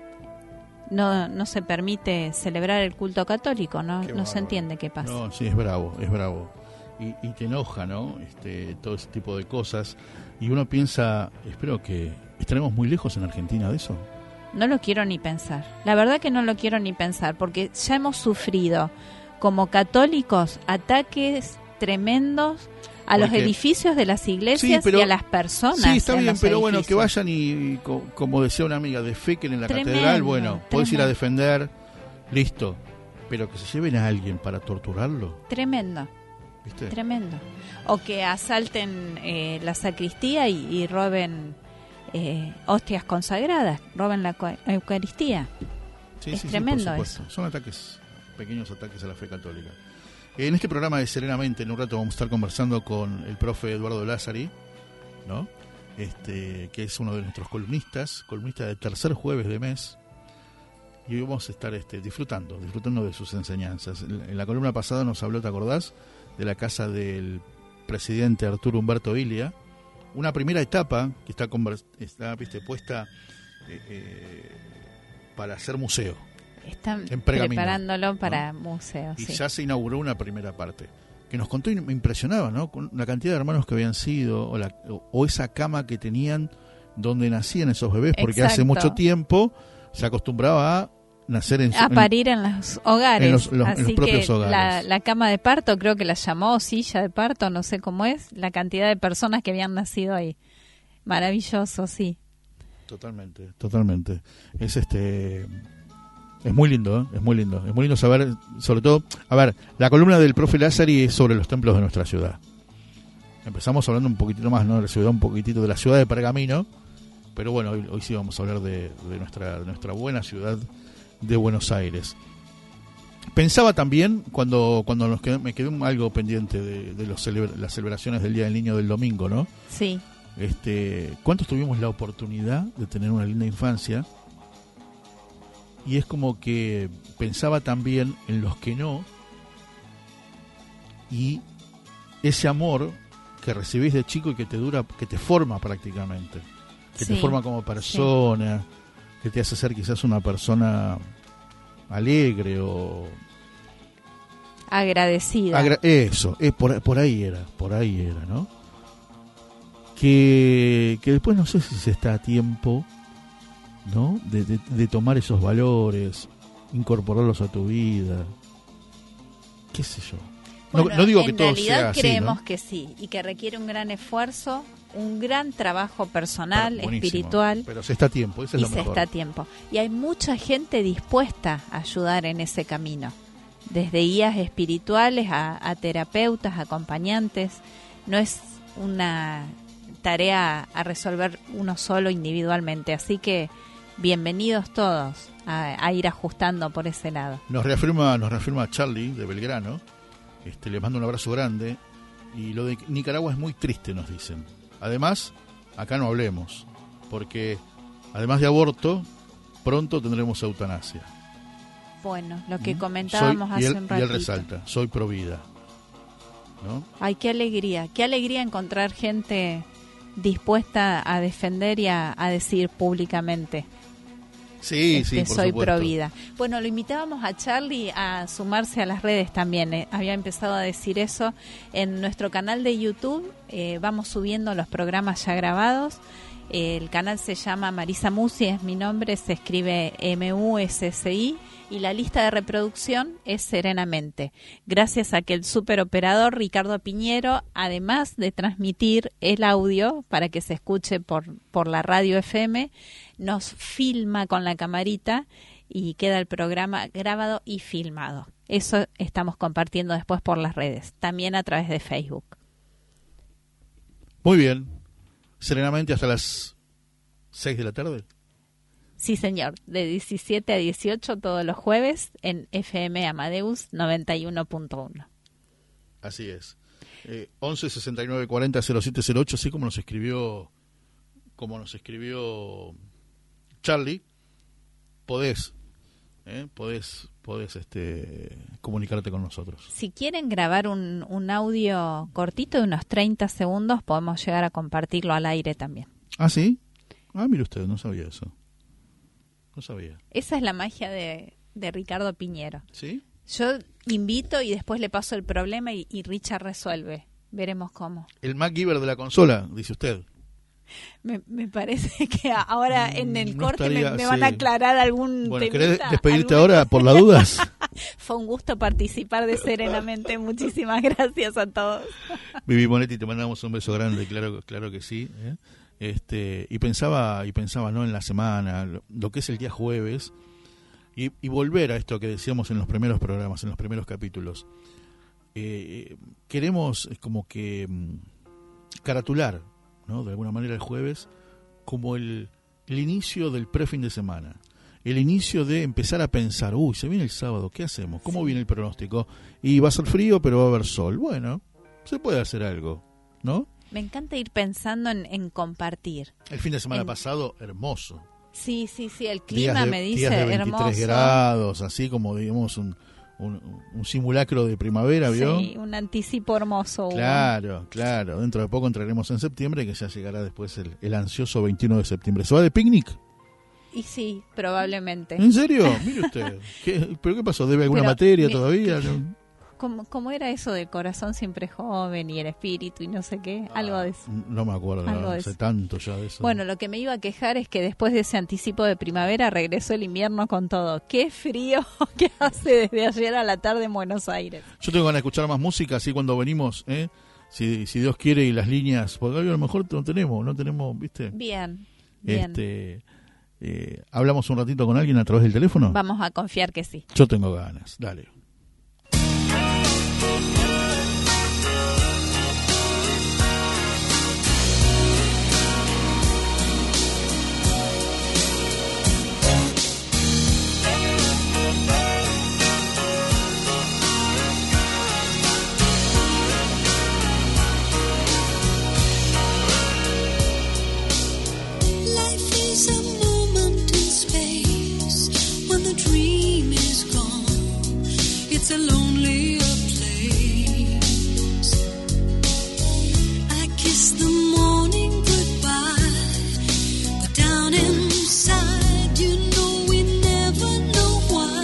No se permite celebrar el culto católico, no se bárbaro. entiende qué pasa. No, sí, es bravo, es bravo. Y te enoja, ¿no? Todo ese tipo de cosas. Y uno piensa, espero que estaremos muy lejos en Argentina de eso. No lo quiero ni pensar. La verdad que no lo quiero ni pensar, porque ya hemos sufrido como católicos, ataques tremendos a los Porque- edificios de las iglesias Sí, pero- y a las personas. Sí, está en bien, los pero bueno, que edificios. vayan y como decía una amiga, defequen en la Tremendo, catedral, bueno, podés ir a tremendo. defender, listo. Pero que se lleven a alguien para torturarlo, Tremendo, ¿viste? tremendo. O que asalten la sacristía y roben hostias consagradas, roben la Eucaristía. Sí, Es sí, tremendo por supuesto. Son ataques, pequeños ataques a la fe católica. En este programa de Serenamente, en un rato vamos a estar conversando con el profe Eduardo Lázari, ¿no? Que es uno de nuestros columnistas del tercer jueves de mes. Y hoy vamos a estar disfrutando de sus enseñanzas. En la columna pasada nos habló, ¿te acordás? De la casa del presidente Arturo Humberto Ilia. Una primera etapa que está puesta para hacer museo. Están En Pergamino, preparándolo para ¿no? museos. Y Sí. ya se inauguró una primera parte. Que nos contó y me impresionaba, ¿no? Con la cantidad de hermanos que habían sido, o esa cama que tenían donde nacían esos bebés, porque hace Exacto. mucho tiempo se acostumbraba a nacer A parir en los hogares. en los Así propios que hogares. la cama de parto, creo que la llamó silla de parto, no sé cómo es, la cantidad de personas que habían nacido ahí. Maravilloso, sí. Totalmente. Es muy lindo, ¿eh? Es muy lindo saber, sobre todo, a ver, la columna del profe Lázari es sobre los templos de nuestra ciudad. Empezamos hablando un poquitito más, ¿no? De la ciudad, un poquitito de la ciudad de Pergamino, pero bueno, hoy sí vamos a hablar de nuestra buena ciudad de Buenos Aires. Pensaba también, cuando me quedé algo pendiente de las celebraciones del Día del Niño del domingo, ¿no? Sí. ¿Cuántos tuvimos la oportunidad de tener una linda infancia? Y es como que pensaba también en los que no, y ese amor que recibís de chico y que te dura, que te forma prácticamente, que te Sí, forma como persona, que te hace ser quizás una persona alegre o Agradecida. eso, por ahí era, ¿no? Que después no sé si se está a tiempo, ¿no? De tomar esos valores, incorporarlos a tu vida, qué sé yo. Bueno, no digo que en todo realidad sea así, creemos ¿no? que sí, y que requiere un gran esfuerzo, un gran trabajo personal, Buenísimo, espiritual, pero se está a tiempo, eso es y lo se mejor. está a tiempo. Y hay mucha gente dispuesta a ayudar en ese camino, desde guías espirituales a terapeutas, acompañantes. No es una tarea a resolver uno solo individualmente, así que bienvenidos todos a ir ajustando por ese lado. Nos reafirma Charlie de Belgrano. Le mando un abrazo grande. Y lo de Nicaragua es muy triste, nos dicen. Además, acá no hablemos, porque además de aborto, pronto tendremos eutanasia. Bueno, lo que comentábamos hace un y ratito. él resalta, soy pro vida, ¿no? Ay, qué alegría encontrar gente dispuesta a defender y a decir públicamente Sí, sí, por soy supuesto. pro vida. Bueno, lo invitábamos a Charlie a sumarse a las redes también. Había empezado a decir eso en nuestro canal de YouTube. Vamos subiendo los programas ya grabados. El canal se llama Marisa Musi, es mi nombre, se escribe MUSSI, y la lista de reproducción es Serenamente. Gracias a que el superoperador Ricardo Piñero, además de transmitir el audio para que se escuche por la radio FM, nos filma con la camarita y queda el programa grabado y filmado. Eso estamos compartiendo después por las redes, también a través de Facebook. Muy bien. Serenamente hasta las 6 de la tarde. Sí, señor, de 17 a 18 todos los jueves en FM Amadeus 91.1. Así es. 11 69 40 0708, así como nos escribió Charlie, podés comunicarte con nosotros. Si quieren grabar un audio cortito de unos 30 segundos, podemos llegar a compartirlo al aire también. ¿Ah, sí? Ah, mire usted, no sabía eso. No sabía. Esa es la magia de Ricardo Piñero. ¿Sí? Yo invito y después le paso el problema y Richard resuelve. Veremos cómo. El MacGyver de la consola, dice usted. Me parece que ahora en el No corte estaría, me van a sí. aclarar algún Bueno, temita, ¿querés despedirte alguna ahora por las dudas? Fue un gusto participar de Serenamente. Muchísimas gracias a todos. Vivi Monetti, te mandamos un beso grande, claro que sí. Y pensaba, ¿no? En la semana, lo que es el día jueves, y volver a esto que decíamos en los primeros programas, en los primeros capítulos. Queremos como que caratular, ¿no? De alguna manera el jueves como el inicio del pre-fin de semana. El inicio de empezar a pensar, se viene el sábado, ¿qué hacemos? ¿Cómo viene el pronóstico? Y va a ser frío, pero va a haber sol. Bueno, se puede hacer algo, ¿no? Me encanta ir pensando en compartir. El fin de semana pasado, hermoso. Sí, el clima me dice días de 23 hermoso. grados, así como digamos un simulacro de primavera, ¿vio? Sí, un anticipo hermoso. Claro. Dentro de poco entraremos en septiembre, que ya llegará después el ansioso 21 de septiembre. ¿Se va de picnic? Y sí, probablemente. ¿En serio? Mire usted. ¿Pero qué pasó? ¿Debe alguna materia todavía? ¿Cómo era eso de corazón siempre joven y el espíritu y no sé qué? Algo de eso. No me acuerdo, hace tanto ya de eso. Bueno, lo que me iba a quejar es que después de ese anticipo de primavera regresó el invierno con todo. ¡Qué frío que hace desde ayer a la tarde en Buenos Aires! Yo tengo ganas de escuchar más música, así cuando venimos, si Dios quiere, y las líneas, porque a lo mejor no tenemos, ¿viste? Bien. ¿Hablamos un ratito con alguien a través del teléfono? Vamos a confiar que sí. Yo tengo ganas, dale. It's a lonelier place. I kiss the morning goodbye, but down inside, you know we never know why.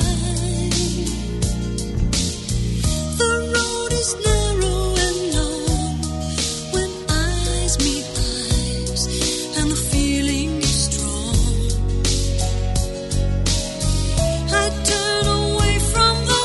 The road is narrow and long when eyes meet eyes, and the feeling is strong. I turn away from the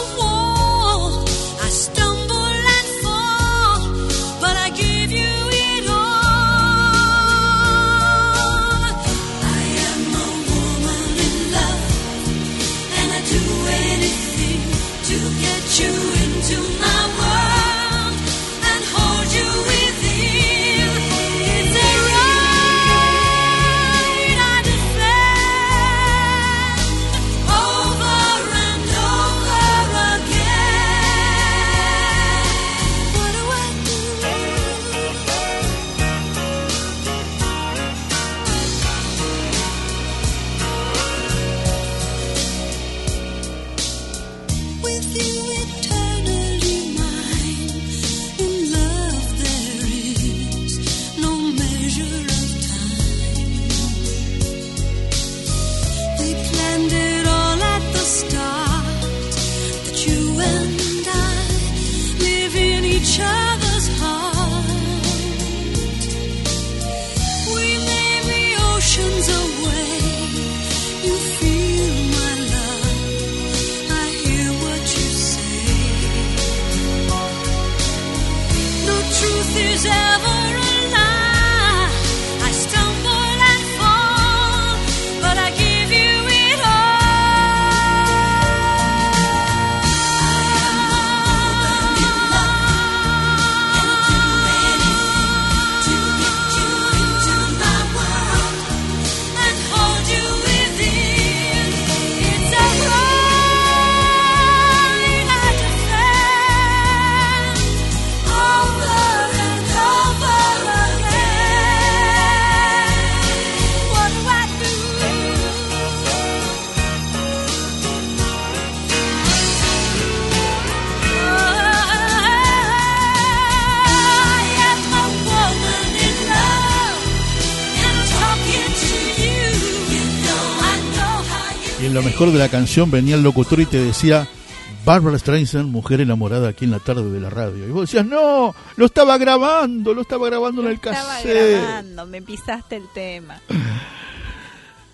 Lo mejor de la canción venía el locutor y te decía Barbra Streisand, mujer enamorada, aquí en la tarde de la radio. Y vos decías, no, lo estaba grabando en el cassette. Estaba grabando, me pisaste el tema.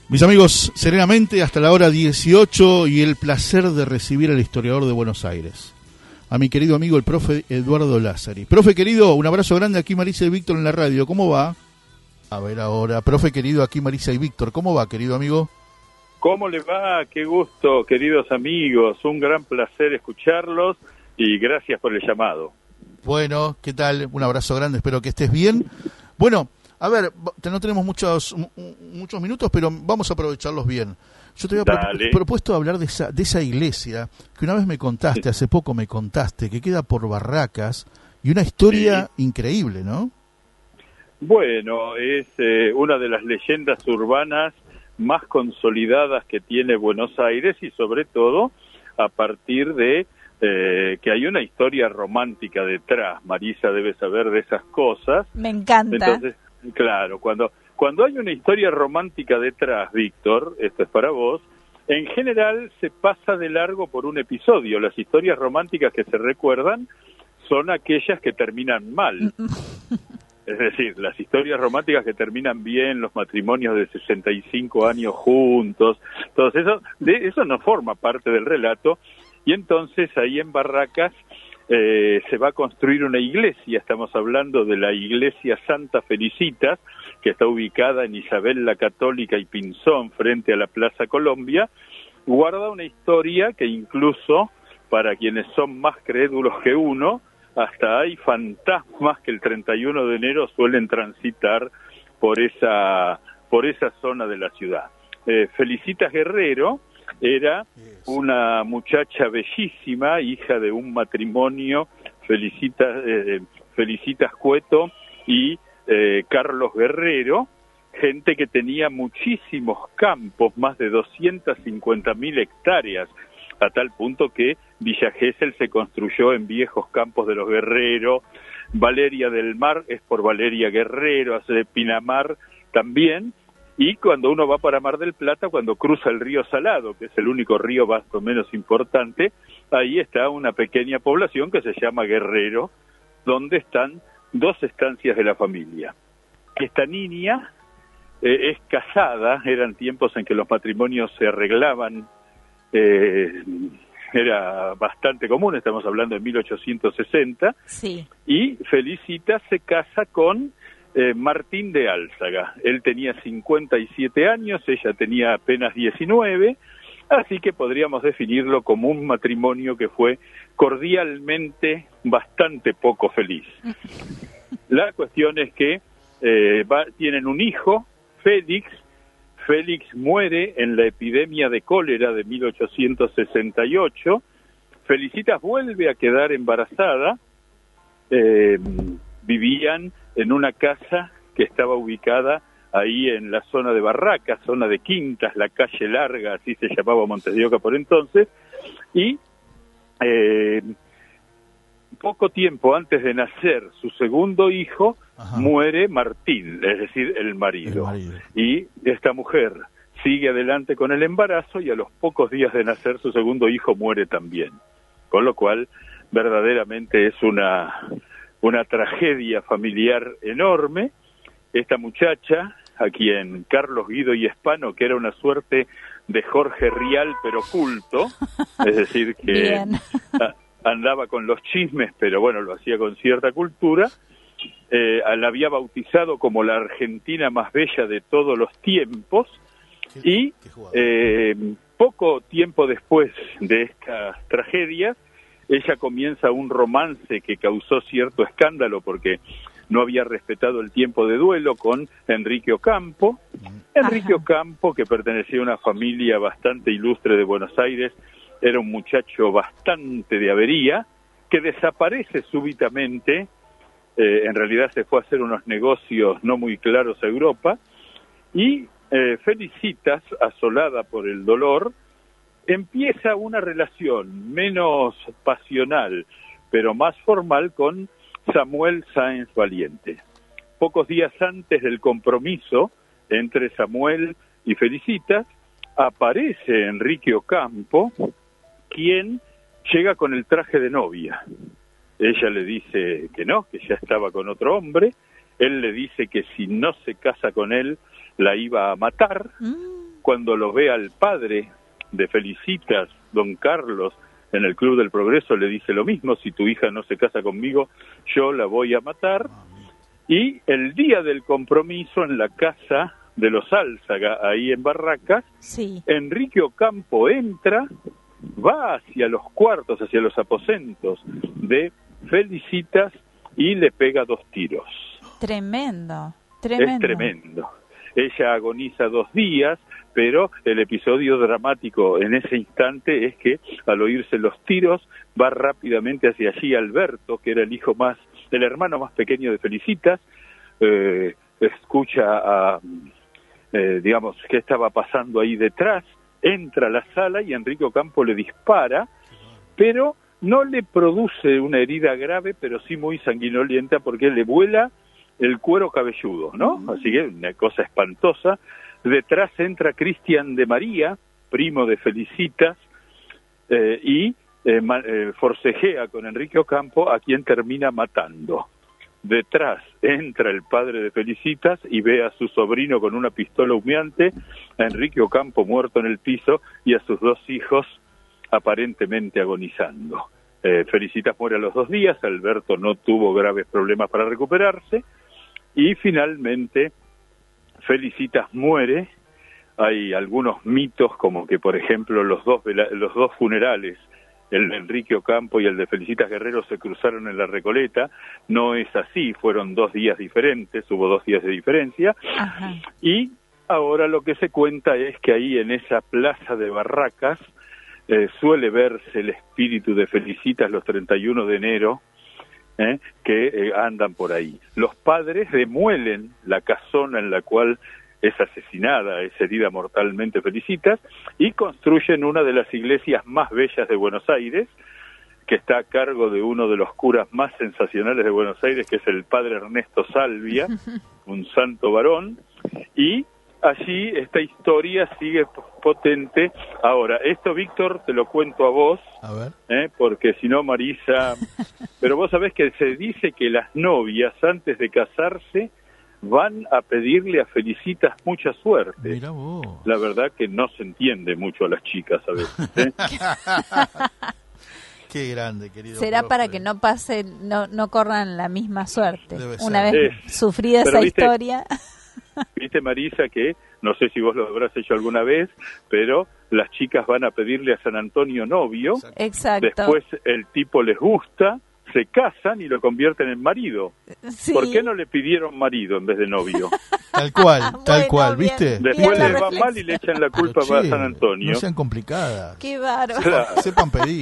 Mis amigos, serenamente hasta la hora 18 y el placer de recibir al historiador de Buenos Aires, a mi querido amigo el profe Eduardo Lázari. Profe querido, un abrazo grande aquí Marisa y Víctor en la radio, ¿cómo va? A ver ahora, profe querido, aquí Marisa y Víctor, ¿cómo va, querido amigo? ¿Cómo le va? Qué gusto, queridos amigos, un gran placer escucharlos y gracias por el llamado. Bueno, ¿qué tal? Un abrazo grande, espero que estés bien. Bueno, a ver, no tenemos muchos minutos, pero vamos a aprovecharlos bien. Yo te había propuesto hablar de esa iglesia que una vez me contaste, hace poco me contaste, que queda por Barracas, y una historia increíble, ¿no? Bueno, es una de las leyendas urbanas más consolidadas que tiene Buenos Aires y sobre todo a partir de que hay una historia romántica detrás. Marisa debe saber de esas cosas. Me encanta. Entonces, claro, cuando hay una historia romántica detrás, Víctor, esto es para vos, en general se pasa de largo por un episodio. Las historias románticas que se recuerdan son aquellas que terminan mal. Es decir, las historias románticas que terminan bien, los matrimonios de 65 años juntos, todo eso, eso no forma parte del relato. Y entonces ahí en Barracas se va a construir una iglesia. Estamos hablando de la iglesia Santa Felicitas, que está ubicada en Isabel la Católica y Pinzón, frente a la Plaza Colombia. Guarda una historia que incluso, para quienes son más crédulos que uno, hasta hay fantasmas que el 31 de enero suelen transitar por esa zona de la ciudad. Felicitas Guerrero era una muchacha bellísima, hija de un matrimonio, Felicitas Cueto y Carlos Guerrero, gente que tenía muchísimos campos, más de 250.000 hectáreas, a tal punto que Villa Gesell se construyó en viejos campos de los Guerrero. Valeria del Mar es por Valeria Guerrero, hace de Pinamar también. Y cuando uno va para Mar del Plata, cuando cruza el río Salado, que es el único río más o menos importante, ahí está una pequeña población que se llama Guerrero, donde están dos estancias de la familia. Esta niña es casada, eran tiempos en que los matrimonios se arreglaban, era bastante común, estamos hablando de 1860, sí. Y Felicitas se casa con Martín de Álzaga. Él tenía 57 años, ella tenía apenas 19, así que podríamos definirlo como un matrimonio que fue cordialmente bastante poco feliz. La cuestión es que tienen un hijo, Félix. Félix muere en la epidemia de cólera de 1868. Felicitas vuelve a quedar embarazada. Vivían en una casa que estaba ubicada ahí en la zona de Barracas, zona de Quintas, la calle Larga, así se llamaba Montes de Oca por entonces, y poco tiempo antes de nacer su segundo hijo, muere Martín, es decir, el marido. Y esta mujer sigue adelante con el embarazo y a los pocos días de nacer su segundo hijo muere también. Con lo cual, verdaderamente es una tragedia familiar enorme. Esta muchacha, a quien Carlos Guido y Espano, que era una suerte de Jorge Rial pero culto, es decir, que andaba con los chismes, pero bueno, lo hacía con cierta cultura, la había bautizado como la Argentina más bella de todos los tiempos, y poco tiempo después de estas tragedias, ella comienza un romance que causó cierto escándalo porque no había respetado el tiempo de duelo con Enrique Ocampo. Enrique Ocampo, que pertenecía a una familia bastante ilustre de Buenos Aires, era un muchacho bastante de avería, que desaparece súbitamente, en realidad se fue a hacer unos negocios no muy claros a Europa, y Felicitas, asolada por el dolor, empieza una relación menos pasional, pero más formal con Samuel Sáenz Valiente. Pocos días antes del compromiso entre Samuel y Felicitas, aparece Enrique Ocampo, quien llega con el traje de novia. Ella le dice que no, que ya estaba con otro hombre. Él le dice que si no se casa con él, la iba a matar. cuando lo ve al padre de Felicitas, don Carlos, en el Club del Progreso, le dice lo mismo: si tu hija no se casa conmigo, yo la voy a matar. Y el día del compromiso, en la casa de los Álzaga, ahí en Barracas, Sí. Enrique Ocampo entra, va hacia los cuartos, hacia los aposentos de Felicitas y le pega 2 tiros. Tremendo. Es tremendo. Ella agoniza 2 días, pero el episodio dramático en ese instante es que al oírse los tiros va rápidamente hacia allí Alberto, que era el hermano más pequeño de Felicitas, escucha digamos, qué estaba pasando ahí detrás, entra a la sala y Enrique Ocampo le dispara, pero no le produce una herida grave, pero sí muy sanguinolienta, porque le vuela el cuero cabelludo, ¿no? Así que una cosa espantosa. Detrás entra Cristian de María, primo de Felicitas, y forcejea con Enrique Ocampo, a quien termina matando. Detrás entra el padre de Felicitas y ve a su sobrino con una pistola humeante, a Enrique Ocampo muerto en el piso y a sus 2 hijos aparentemente agonizando. Felicitas muere a los 2 días, Alberto no tuvo graves problemas para recuperarse, y finalmente Felicitas muere. Hay algunos mitos, como que por ejemplo los dos funerales, el de Enrique Ocampo y el de Felicitas Guerrero, se cruzaron en la Recoleta. No es así, fueron 2 días diferentes, hubo 2 días de diferencia. Ajá. Y ahora lo que se cuenta es que ahí en esa plaza de Barracas suele verse el espíritu de Felicitas los 31 de enero, que andan por ahí. Los padres demuelen la casona en la cual es asesinada, es herida mortalmente Felicitas, y construyen una de las iglesias más bellas de Buenos Aires, que está a cargo de uno de los curas más sensacionales de Buenos Aires, que es el padre Ernesto Salvia, un santo varón, y allí esta historia sigue potente. Ahora, esto, Víctor, te lo cuento a vos, A ver. porque si no, Marisa... Pero vos sabés que se dice que las novias, antes de casarse, van a pedirle a Felicitas mucha suerte. Mirá vos. La verdad que no se entiende mucho a las chicas a veces, ¿eh? Qué grande, querido. Será profe. para que no pasen, no corran la misma suerte. Debe Una ser. vez sufrida Pero esa viste- historia. Viste, Marisa, que no sé si vos lo habrás hecho alguna vez, pero las chicas van a pedirle a San Antonio novio, Exacto. después el tipo les gusta, se casan y lo convierten en marido. Sí. ¿Por qué no le pidieron marido en vez de novio? Tal cual, tal Bueno, cual, bien. ¿viste? Después la les va reflexión. mal y le echan la culpa Pero, a che, San Antonio. No sean complicadas. Qué bárbaro. Claro. Sepan pedir.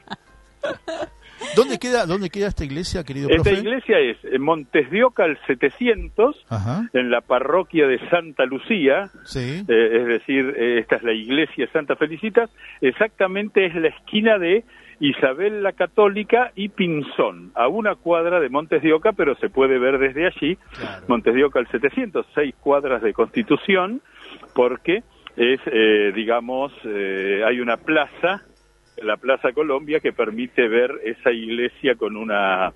¿Dónde queda esta iglesia, querido Esta profe? iglesia es en Montes de Oca al 700, Ajá, en la parroquia de Santa Lucía, sí. es decir, esta es la iglesia Santa Felicitas, exactamente es la esquina de Isabel la Católica y Pinzón, a 1 cuadra de Montes de Oca, pero se puede ver desde allí, Claro. Montes de Oca al 700, 6 cuadras de Constitución, porque es, hay una plaza, la Plaza Colombia, que permite ver esa iglesia con una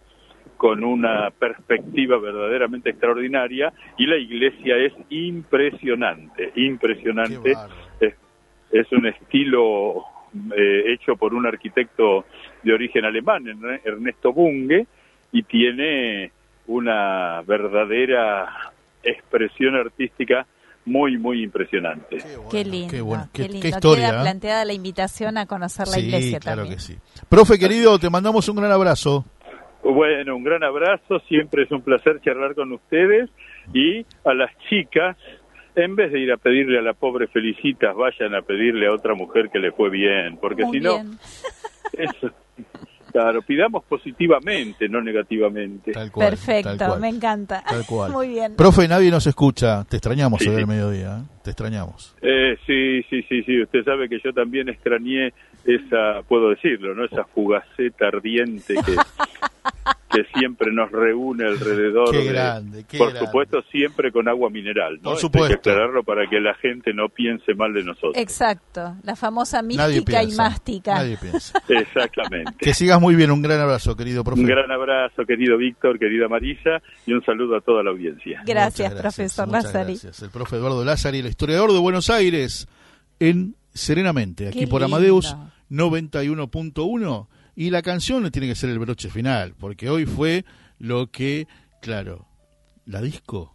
perspectiva verdaderamente extraordinaria, y la iglesia es impresionante. Qué bárbaro. Es un estilo hecho por un arquitecto de origen alemán, Ernesto Bunge, y tiene una verdadera expresión artística muy, muy impresionante. Qué lindo, Qué bueno, qué qué lindo. historia, Queda ¿eh? planteada la invitación a conocer la Sí, iglesia claro también. que sí. Profe querido, te mandamos un gran abrazo. Bueno, un gran abrazo, siempre es un placer charlar con ustedes, y a las chicas, en vez de ir a pedirle a la pobre Felicitas, vayan a pedirle a otra mujer que le fue bien, porque Muy si no, bien. eso, claro, pidamos positivamente, no negativamente. Tal cual, Perfecto, tal cual, me encanta. tal cual. Muy bien. Profe, nadie nos escucha. Te extrañamos Sí, hoy sí. al mediodía. Te extrañamos. Sí, usted sabe que yo también extrañé esa, puedo decirlo, ¿no? Esa fugaceta ardiente que siempre nos reúne alrededor. Qué grande, qué por grande. supuesto, siempre con agua mineral, ¿no? Por Esto supuesto. hay que aclararlo para que la gente no piense mal de nosotros. Exacto, la famosa Nadie mística y piensa. mástica. Nadie piensa. Exactamente. Que sigas muy bien. Un gran abrazo, querido profe. Un gran abrazo, querido Víctor, querida Marisa, y un saludo a toda la audiencia. Gracias, Muchas profesor muchas Lázari. gracias. El profe Eduardo Lázari, el historiador de Buenos Aires. en Serenamente, aquí Qué por lindo. Amadeus 91.1. Y la canción tiene que ser el broche final, porque hoy fue lo que, claro, la disco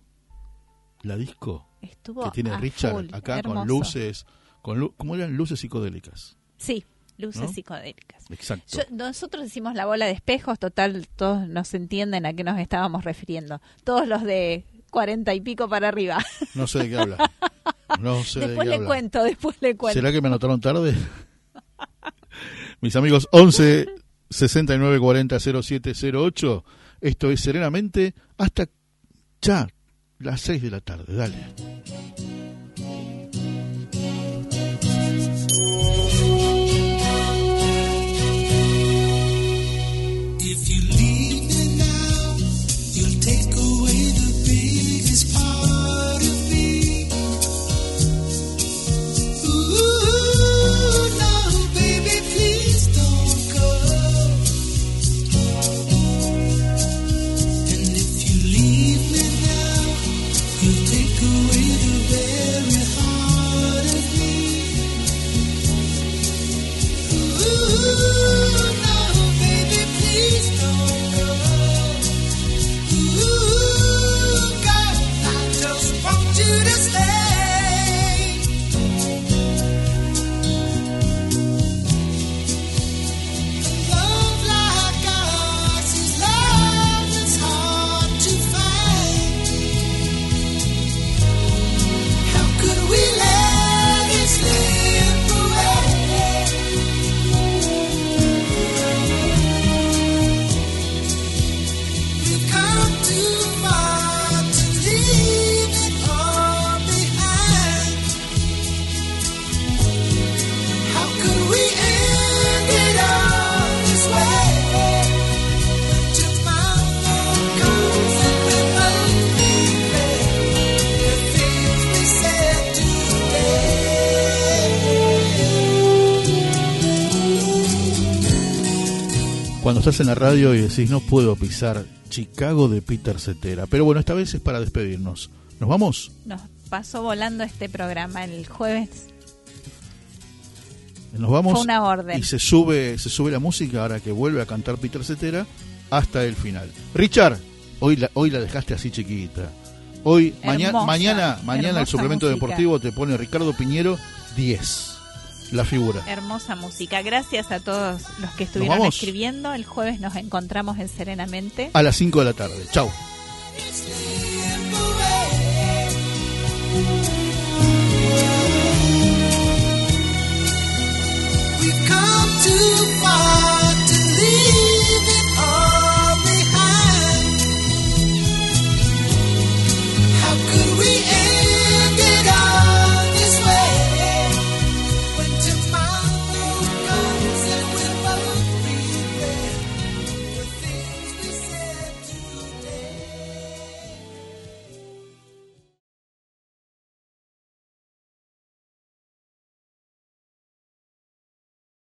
Estuvo que tiene a Richard full, acá hermoso. con luces, ¿cómo eran? Luces psicodélicas. Sí, luces ¿No? psicodélicas. Exacto. Nosotros decimos la bola de espejos, total, todos nos entienden a qué nos estábamos refiriendo. Todos los de 40 y pico para arriba. No sé de qué habla. No sé Después de qué le habla. cuento, después le cuento. ¿Será que me anotaron tarde? Mis amigos, 11 69 40 0708. Esto es Serenamente hasta ya las 6 de la tarde. Dale. If you leave me now, you'll take away the biggest part of me. Ooh, no, baby, please don't go. And if you leave me now, you'll take away the very heart of me. Ooh, no, baby, please don't go. Ooh, girl, I just want you to stay. Love like ours is love that's hard to find. How could we let it slip away? We've come too far to leave it all behind. How could we end it all this way? Tomorrow comes and we'll only regret the things we said today. Cuando estás en la radio y decís no puedo pisar Chicago de Peter Cetera. Pero bueno, esta vez es para despedirnos. ¿Nos vamos? Nos pasó volando este programa el jueves. Nos vamos. Fue una orden. Y se sube la música ahora que vuelve a cantar Peter Cetera hasta el final. Richard, hoy la dejaste así chiquita. Hoy, Hermosa, mañana hermosa el suplemento música. deportivo te pone Ricardo Piñero 10. La figura. Hermosa música. Gracias a todos los que estuvieron vamos? escribiendo. El jueves nos encontramos en Serenamente. A las 5 de la tarde. Chau. Slip away. We've come too far.